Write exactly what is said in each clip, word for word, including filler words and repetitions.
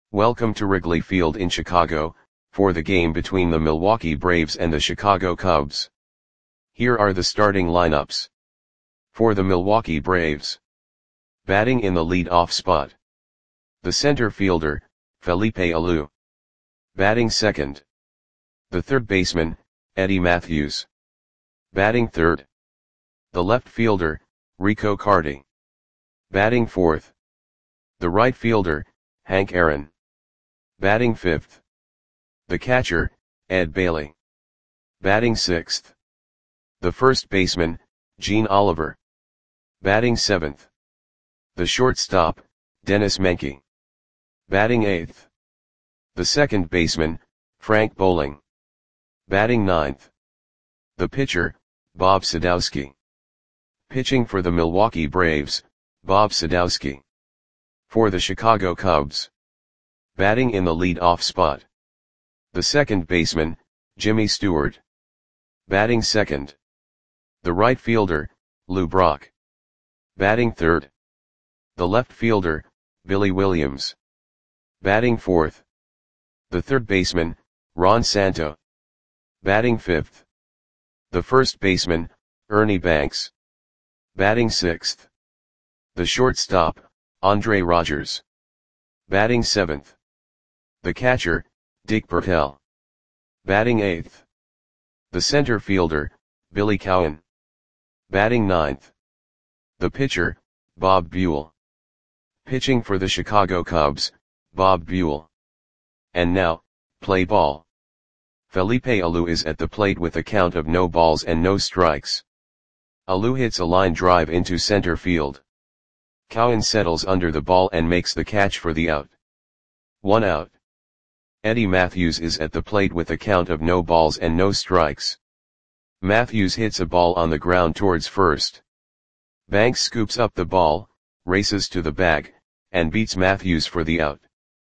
Welcome to Wrigley Field in Chicago, for the game between the Milwaukee Braves and the Chicago Cubs. Here are the starting lineups. For the Milwaukee Braves. Batting in the lead-off spot. The center fielder, Felipe Alou. Batting second. The third baseman, Eddie Mathews. Batting third. The left fielder, Rico Carty. Batting fourth. The right fielder, Hank Aaron. Batting fifth. The catcher, Ed Bailey. Batting sixth. The first baseman, Gene Oliver. Batting seventh. The shortstop, Dennis Menke. Batting eighth. The second baseman, Frank Bowling. Batting ninth. The pitcher, Bob Sadowski. Pitching for the Milwaukee Braves, Bob Sadowski. For the Chicago Cubs. Batting in the lead-off spot. The second baseman, Jimmy Stewart. Batting second. The right fielder, Lou Brock. Batting third. The left fielder, Billy Williams. Batting fourth. The third baseman, Ron Santo. Batting fifth. The first baseman, Ernie Banks. Batting sixth. The shortstop, Andre Rogers. Batting seventh. The catcher, Dick Bertel. Batting eighth. The center fielder, Billy Cowan. Batting ninth. The pitcher, Bob Buell. Pitching for the Chicago Cubs, Bob Buell. And now, play ball. Felipe Alou is at the plate with a count of no balls and no strikes. Alou hits a line drive into center field. Cowan settles under the ball and makes the catch for the out. One out. Eddie Mathews is at the plate with a count of no balls and no strikes. Mathews hits a ball on the ground towards first. Banks scoops up the ball, races to the bag, and beats Mathews for the out.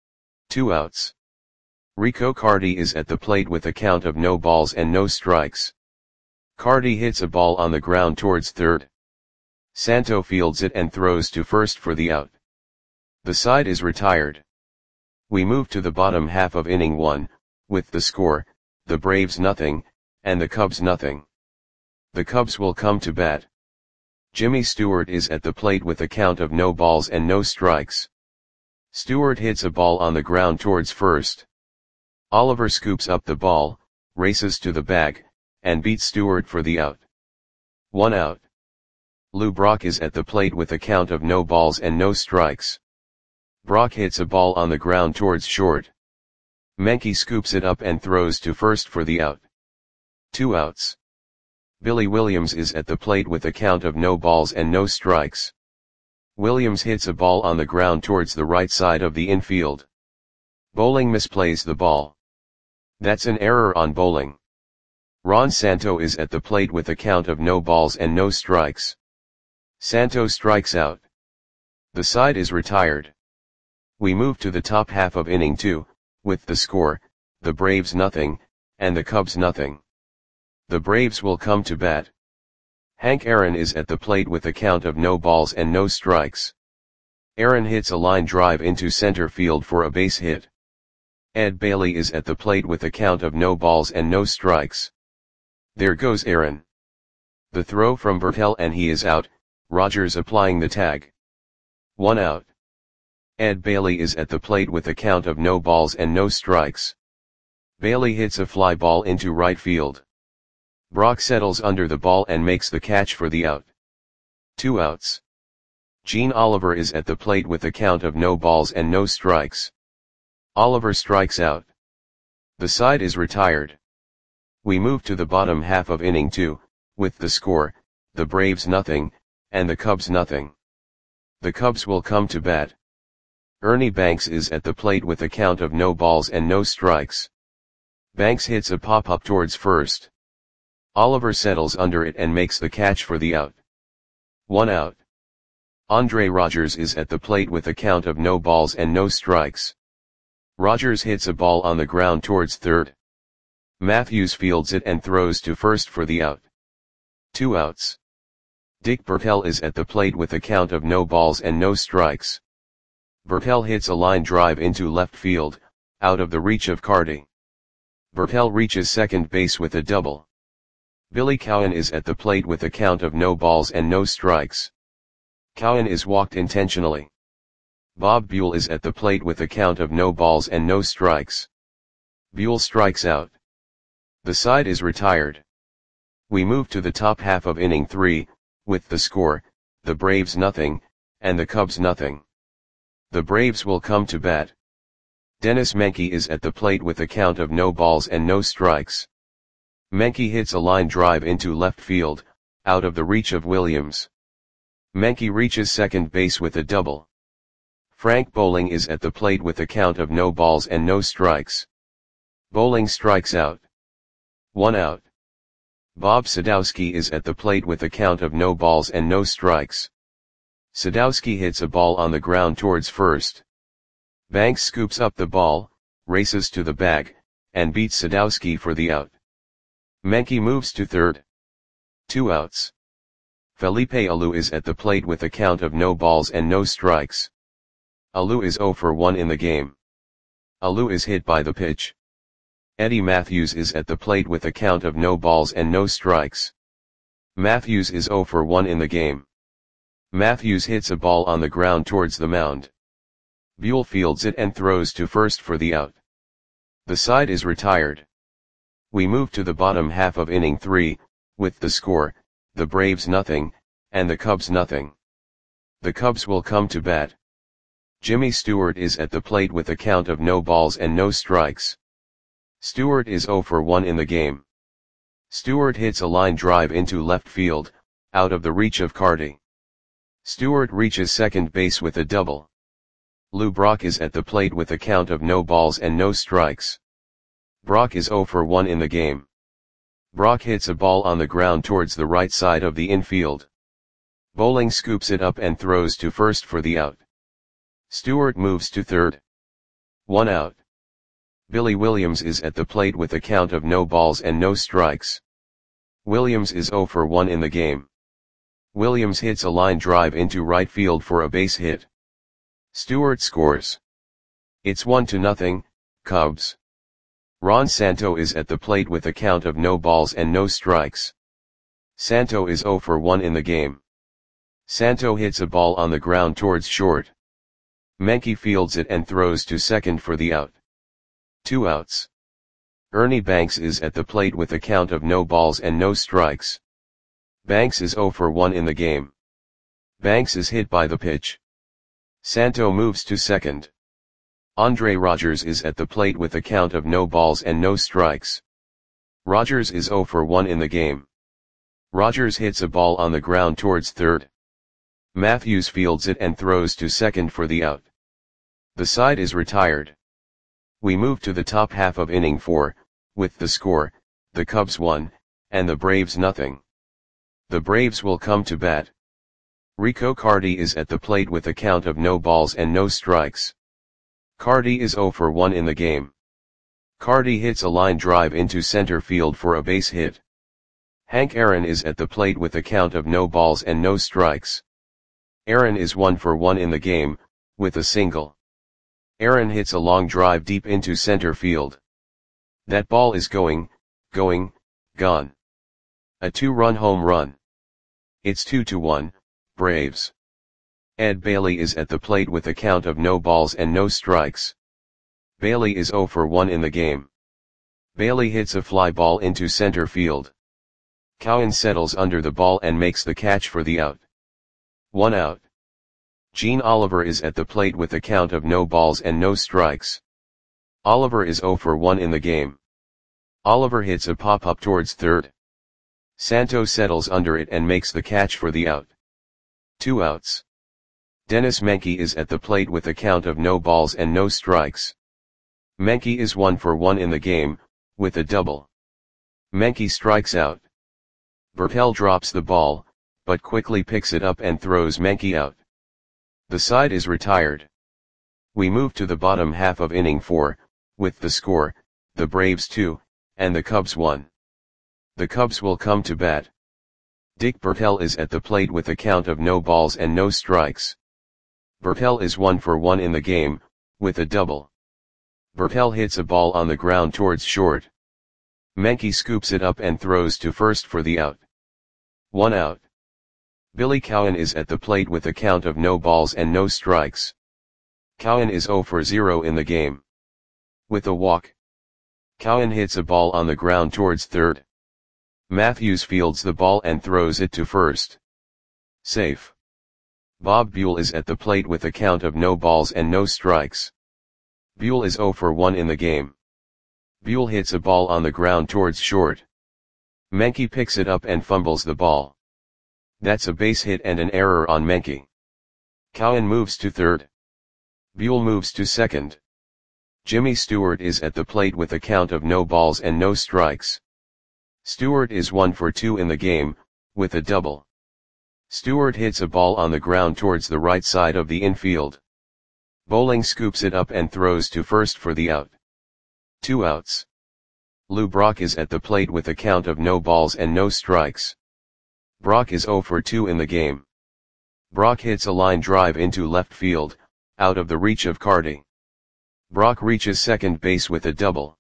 Two outs. Rico Carty is at the plate with a count of no balls and no strikes. Carty hits a ball on the ground towards third. Santo fields it and throws to first for the out. The side is retired. We move to the bottom half of inning one, with the score, the Braves nothing, and the Cubs nothing. The Cubs will come to bat. Jimmy Stewart is at the plate with a count of no balls and no strikes. Stewart hits a ball on the ground towards first. Oliver scoops up the ball, races to the bag, and beats Stewart for the out. One out. Lou Brock is at the plate with a count of no balls and no strikes. Brock hits a ball on the ground towards short. Menke scoops it up and throws to first for the out. Two outs. Billy Williams is at the plate with a count of no balls and no strikes. Williams hits a ball on the ground towards the right side of the infield. Bowling misplays the ball. That's an error on Bowling. Ron Santo is at the plate with a count of no balls and no strikes. Santo strikes out. The side is retired. We move to the top half of inning two, with the score, the Braves nothing, and the Cubs nothing. The Braves will come to bat. Hank Aaron is at the plate with a count of no balls and no strikes. Aaron hits a line drive into center field for a base hit. Ed Bailey is at the plate with a count of no balls and no strikes. There goes Aaron. The throw from Bertel and he is out, Rogers applying the tag. One out. Ed Bailey is at the plate with a count of no balls and no strikes. Bailey hits a fly ball into right field. Brock settles under the ball and makes the catch for the out. Two outs. Gene Oliver is at the plate with a count of no balls and no strikes. Oliver strikes out. The side is retired. We move to the bottom half of inning two, with the score, the Braves nothing, and the Cubs nothing. The Cubs will come to bat. Ernie Banks is at the plate with a count of no balls and no strikes. Banks hits a pop-up towards first. Oliver settles under it and makes the catch for the out. One out. Andre Rogers is at the plate with a count of no balls and no strikes. Rogers hits a ball on the ground towards third. Mathews fields it and throws to first for the out. Two outs. Dick Bertel is at the plate with a count of no balls and no strikes. Bertel hits a line drive into left field, out of the reach of Carty. Bertel reaches second base with a double. Billy Cowan is at the plate with a count of no balls and no strikes. Cowan is walked intentionally. Bob Buell is at the plate with a count of no balls and no strikes. Buell strikes out. The side is retired. We move to the top half of inning three, with the score, the Braves nothing, and the Cubs nothing. The Braves will come to bat. Dennis Menke is at the plate with a count of no balls and no strikes. Menke hits a line drive into left field, out of the reach of Williams. Menke reaches second base with a double. Frank Bowling is at the plate with a count of no balls and no strikes. Bowling strikes out. One out. Bob Sadowski is at the plate with a count of no balls and no strikes. Sadowski hits a ball on the ground towards first. Banks scoops up the ball, races to the bag, and beats Sadowski for the out. Menke moves to third. Two outs. Felipe Alou is at the plate with a count of no balls and no strikes. Alou is oh for one in the game. Alou is hit by the pitch. Eddie Matthews is at the plate with a count of no balls and no strikes. Matthews is oh for one in the game. Matthews hits a ball on the ground towards the mound. Buell fields it and throws to first for the out. The side is retired. We move to the bottom half of inning three, with the score, the Braves nothing, and the Cubs nothing. The Cubs will come to bat. Jimmy Stewart is at the plate with a count of no balls and no strikes. Stewart is oh for one in the game. Stewart hits a line drive into left field, out of the reach of Carty. Stewart reaches second base with a double. Lou Brock is at the plate with a count of no balls and no strikes. Brock is oh for one in the game. Brock hits a ball on the ground towards the right side of the infield. Bowling scoops it up and throws to first for the out. Stewart moves to third. One out. Billy Williams is at the plate with a count of no balls and no strikes. Williams is oh for one in the game. Williams hits a line drive into right field for a base hit. Stewart scores. It's one to nothing, Cubs. Ron Santo is at the plate with a count of no balls and no strikes. Santo is oh for one in the game. Santo hits a ball on the ground towards short. Menke fields it and throws to second for the out. Two outs. Ernie Banks is at the plate with a count of no balls and no strikes. Banks is oh for one in the game. Banks is hit by the pitch. Santo moves to second. Andre Rogers is at the plate with a count of no balls and no strikes. Rogers is oh for one in the game. Rogers hits a ball on the ground towards third. Matthews fields it and throws to second for the out. The side is retired. We move to the top half of inning four, with the score, the Cubs one, and the Braves nothing. The Braves will come to bat. Rico Carty is at the plate with a count of no balls and no strikes. Carty is oh for one in the game. Carty hits a line drive into center field for a base hit. Hank Aaron is at the plate with a count of no balls and no strikes. Aaron is one for one in the game, with a single. Aaron hits a long drive deep into center field. That ball is going, going, gone. A two-run home run. It's two to one, Braves. Ed Bailey is at the plate with a count of no balls and no strikes. Bailey is oh for one in the game. Bailey hits a fly ball into center field. Cowan settles under the ball and makes the catch for the out. One out. Gene Oliver is at the plate with a count of no balls and no strikes. Oliver is oh for one in the game. Oliver hits a pop-up towards third. Santo settles under it and makes the catch for the out. Two outs. Dennis Menke is at the plate with a count of no balls and no strikes. Menke is one for one in the game, with a double. Menke strikes out. Bertel drops the ball, but quickly picks it up and throws Menke out. The side is retired. We move to the bottom half of inning four, with the score, the Braves two, and the Cubs one. The Cubs will come to bat. Dick Bertel is at the plate with a count of no balls and no strikes. Bertel is one for one in the game, with a double. Bertel hits a ball on the ground towards short. Menke scoops it up and throws to first for the out. One out. Billy Cowan is at the plate with a count of no balls and no strikes. Cowan is zero for zero in the game. With a walk. Cowan hits a ball on the ground towards third. Matthews fields the ball and throws it to first. Safe. Bob Buell is at the plate with a count of no balls and no strikes. Buell is zero for one in the game. Buell hits a ball on the ground towards short. Menke picks it up and fumbles the ball. That's a base hit and an error on Menke. Cowan moves to third. Buell moves to second. Jimmy Stewart is at the plate with a count of no balls and no strikes. Stewart is one for two in the game, with a double. Stewart hits a ball on the ground towards the right side of the infield. Bowling scoops it up and throws to first for the out. Two outs. Lou Brock is at the plate with a count of no balls and no strikes. Brock is zero for two in the game. Brock hits a line drive into left field, out of the reach of Carty. Brock reaches second base with a double.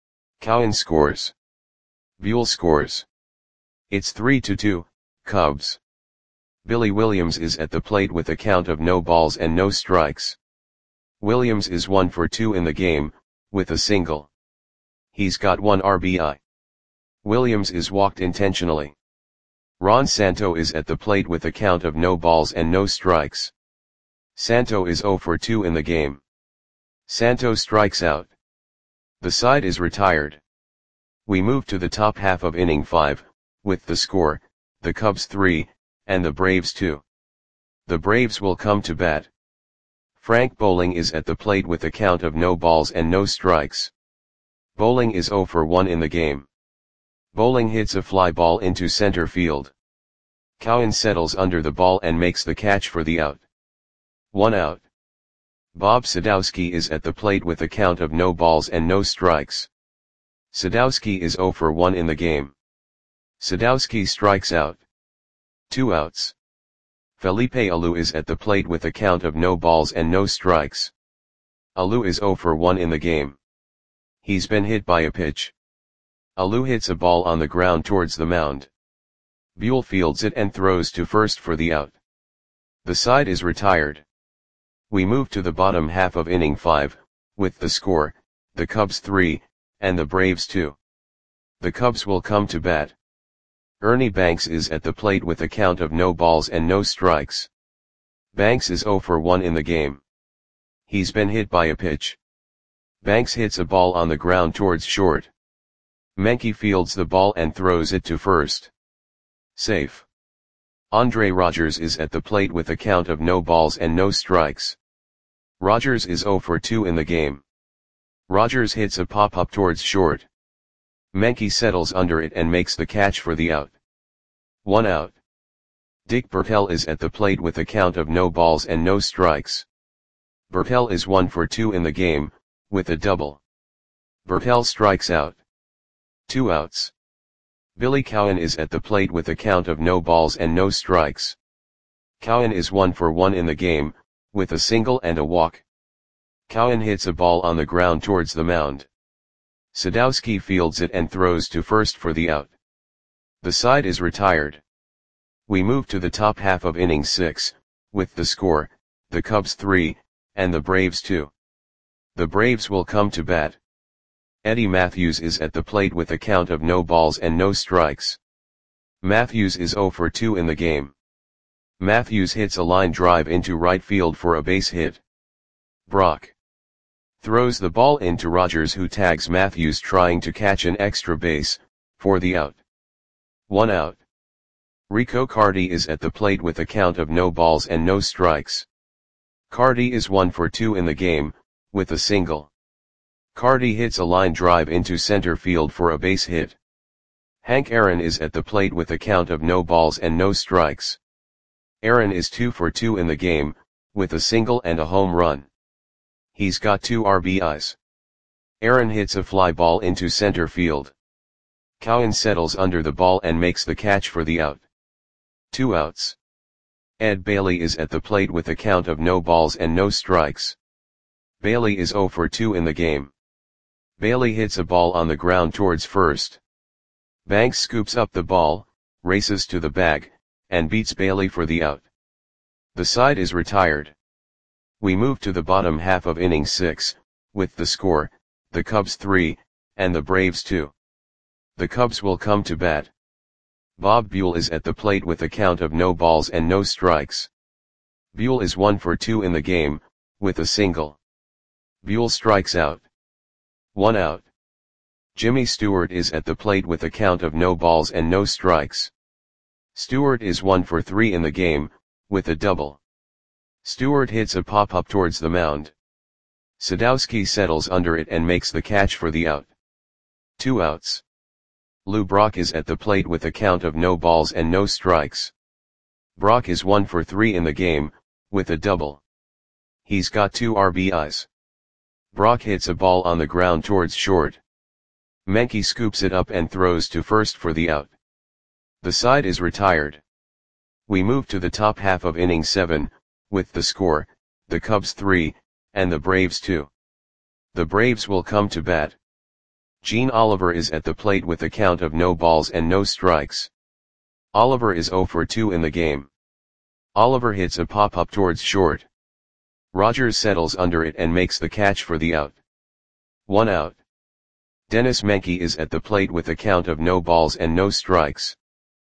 Cowan scores. Buell scores. It's three to two, Cubs. Billy Williams is at the plate with a count of no balls and no strikes. Williams is one for two in the game, with a single. He's got one R B I. Williams is walked intentionally. Ron Santo is at the plate with a count of no balls and no strikes. Santo is zero for two in the game. Santo strikes out. The side is retired. We move to the top half of inning five, with the score, the Cubs three, and the Braves two. The Braves will come to bat. Frank Bowling is at the plate with a count of no balls and no strikes. Bowling is zero for one in the game. Bowling hits a fly ball into center field. Cowan settles under the ball and makes the catch for the out. One out. Bob Sadowski is at the plate with a count of no balls and no strikes. Sadowski is zero for one in the game. Sadowski strikes out. Two outs. Felipe Alou is at the plate with a count of no balls and no strikes. Alou is zero for one in the game. He's been hit by a pitch. Alou hits a ball on the ground towards the mound. Buell fields it and throws to first for the out. The side is retired. We move to the bottom half of inning five, with the score, the Cubs three, and the Braves two. The Cubs will come to bat. Ernie Banks is at the plate with a count of no balls and no strikes. Banks is zero for one in the game. He's been hit by a pitch. Banks hits a ball on the ground towards short. Menke fields the ball and throws it to first. Safe. Andre Rogers is at the plate with a count of no balls and no strikes. Rogers is zero for two in the game. Rogers hits a pop-up towards short. Menke settles under it and makes the catch for the out. One out. Dick Bertel is at the plate with a count of no balls and no strikes. Bertel is one for two in the game, with a double. Bertel strikes out. Two outs. Billy Cowan is at the plate with a count of no balls and no strikes. Cowan is one for one in the game, with a single and a walk. Cowan hits a ball on the ground towards the mound. Sadowski fields it and throws to first for the out. The side is retired. We move to the top half of inning six, with the score, the Cubs three, and the Braves two. The Braves will come to bat. Eddie Matthews is at the plate with a count of no balls and no strikes. Matthews is zero for two in the game. Matthews hits a line drive into right field for a base hit. Brock throws the ball into Rogers, who tags Matthews trying to catch an extra base, for the out. One out. Rico Carty is at the plate with a count of no balls and no strikes. Carty is one for two in the game, with a single. Carty hits a line drive into center field for a base hit. Hank Aaron is at the plate with a count of no balls and no strikes. Aaron is two for two in the game, with a single and a home run. He's got two R B Is. Aaron hits a fly ball into center field. Cowan settles under the ball and makes the catch for the out. Two outs. Ed Bailey is at the plate with a count of no balls and no strikes. Bailey is zero for two in the game. Bailey hits a ball on the ground towards first. Banks scoops up the ball, races to the bag, and beats Bailey for the out. The side is retired. We move to the bottom half of inning six, with the score, the Cubs three, and the Braves two. The Cubs will come to bat. Bob Buell is at the plate with a count of no balls and no strikes. Buell is one for two in the game, with a single. Buell strikes out. One out. Jimmy Stewart is at the plate with a count of no balls and no strikes. Stewart is one for three in the game, with a double. Stewart hits a pop-up towards the mound. Sadowski settles under it and makes the catch for the out. Two outs. Lou Brock is at the plate with a count of no balls and no strikes. Brock is one for three in the game, with a double. He's got two R B Is. Brock hits a ball on the ground towards short. Menke scoops it up and throws to first for the out. The side is retired. We move to the top half of inning seven, with the score, the Cubs three, and the Braves two. The Braves will come to bat. Gene Oliver is at the plate with a count of no balls and no strikes. Oliver is zero for two in the game. Oliver hits a pop-up towards short. Rogers settles under it and makes the catch for the out. One out. Dennis Menke is at the plate with a count of no balls and no strikes.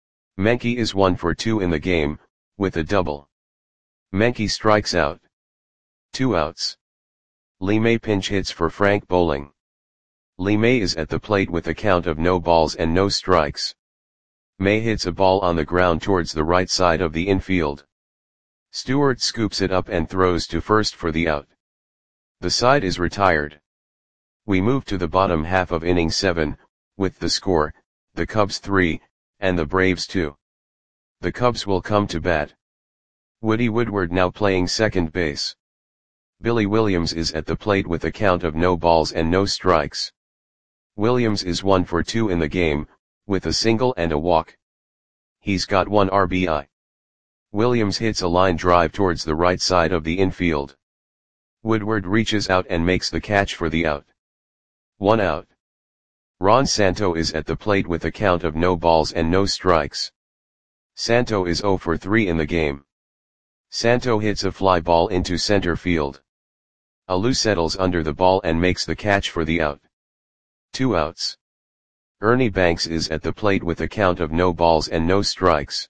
Menke is one for two in the game, with a double. Menke strikes out. Two outs. Lee May pinch hits for Frank Bowling. Lee May is at the plate with a count of no balls and no strikes. May hits a ball on the ground towards the right side of the infield. Stewart scoops it up and throws to first for the out. The side is retired. We move to the bottom half of inning seven, with the score, the Cubs three, and the Braves two. The Cubs will come to bat. Woody Woodward now playing second base. Billy Williams is at the plate with a count of no balls and no strikes. Williams is one for two in the game, with a single and a walk. He's got one R B I. Williams hits a line drive towards the right side of the infield. Woodward reaches out and makes the catch for the out. One out. Ron Santo is at the plate with a count of no balls and no strikes. Santo is zero for three in the game. Santo hits a fly ball into center field. Alou settles under the ball and makes the catch for the out. Two outs. Ernie Banks is at the plate with a count of no balls and no strikes.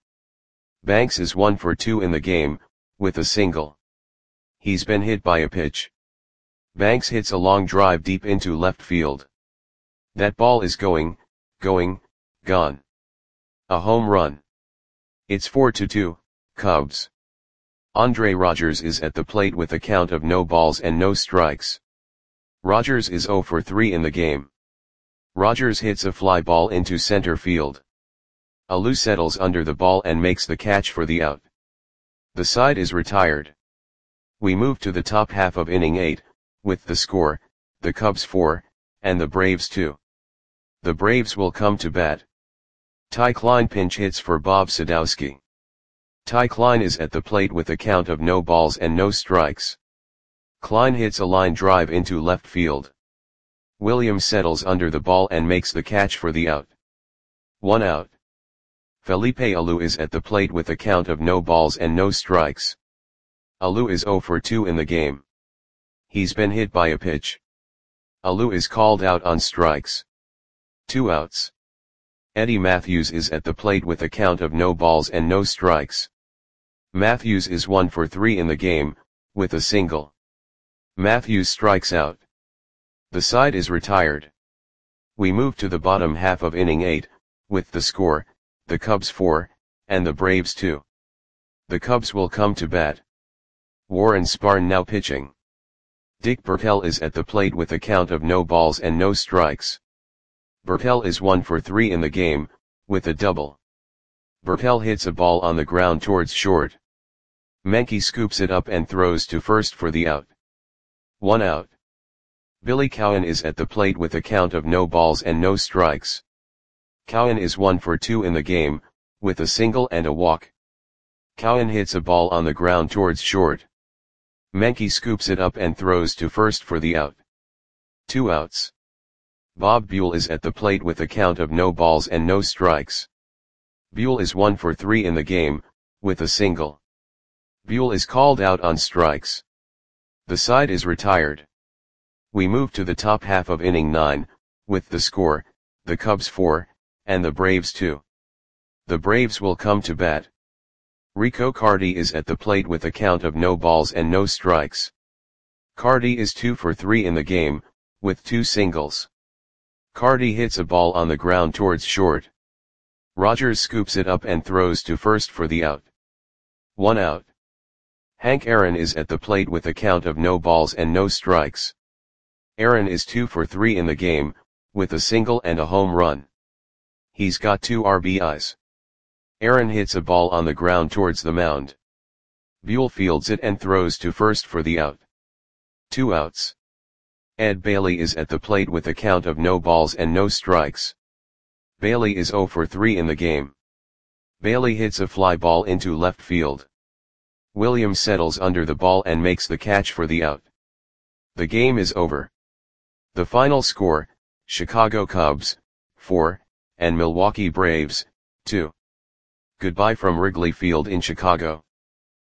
Banks is one for two in the game, with a single. He's been hit by a pitch. Banks hits a long drive deep into left field. That ball is going, going, gone. A home run. It's four to two, Cubs. Andre Rogers is at the plate with a count of no balls and no strikes. Rogers is zero for three in the game. Rogers hits a fly ball into center field. Alou settles under the ball and makes the catch for the out. The side is retired. We move to the top half of inning eight, with the score, the Cubs four, and the Braves two. The Braves will come to bat. Ty Klein pinch hits for Bob Sadowski. Ty Klein is at the plate with a count of no balls and no strikes. Klein hits a line drive into left field. Williams settles under the ball and makes the catch for the out. One out. Felipe Alou is at the plate with a count of no balls and no strikes. Alou is zero for two in the game. He's been hit by a pitch. Alou is called out on strikes. Two outs. Eddie Matthews is at the plate with a count of no balls and no strikes. Matthews is one for three in the game, with a single. Matthews strikes out. The side is retired. We move to the bottom half of inning eight, with the score, the Cubs four, and the Braves two. The Cubs will come to bat. Warren Spahn now pitching. Dick Bertel is at the plate with a count of no balls and no strikes. Bertel is one for three in the game, with a double. Bertel hits a ball on the ground towards short. Menke scoops it up and throws to first for the out. One out. Billy Cowan is at the plate with a count of no balls and no strikes. Cowan is one for two in the game, with a single and a walk. Cowan hits a ball on the ground towards short. Menke scoops it up and throws to first for the out. Two outs. Bob Buell is at the plate with a count of no balls and no strikes. Buell is one for three in the game, with a single. Buell is called out on strikes. The side is retired. We move to the top half of inning nine, with the score, the Cubs four, and the Braves two. The Braves will come to bat. Rico Carty is at the plate with a count of no balls and no strikes. Carty is two for three in the game, with two singles. Carty hits a ball on the ground towards short. Rogers scoops it up and throws to first for the out. One out. Hank Aaron is at the plate with a count of no balls and no strikes. Aaron is two for three in the game, with a single and a home run. He's got two R B Is. Aaron hits a ball on the ground towards the mound. Buell fields it and throws to first for the out. Two outs. Ed Bailey is at the plate with a count of no balls and no strikes. Bailey is zero for three in the game. Bailey hits a fly ball into left field. Williams settles under the ball and makes the catch for the out. The game is over. The final score, Chicago Cubs, four, and Milwaukee Braves, two. Goodbye from Wrigley Field in Chicago.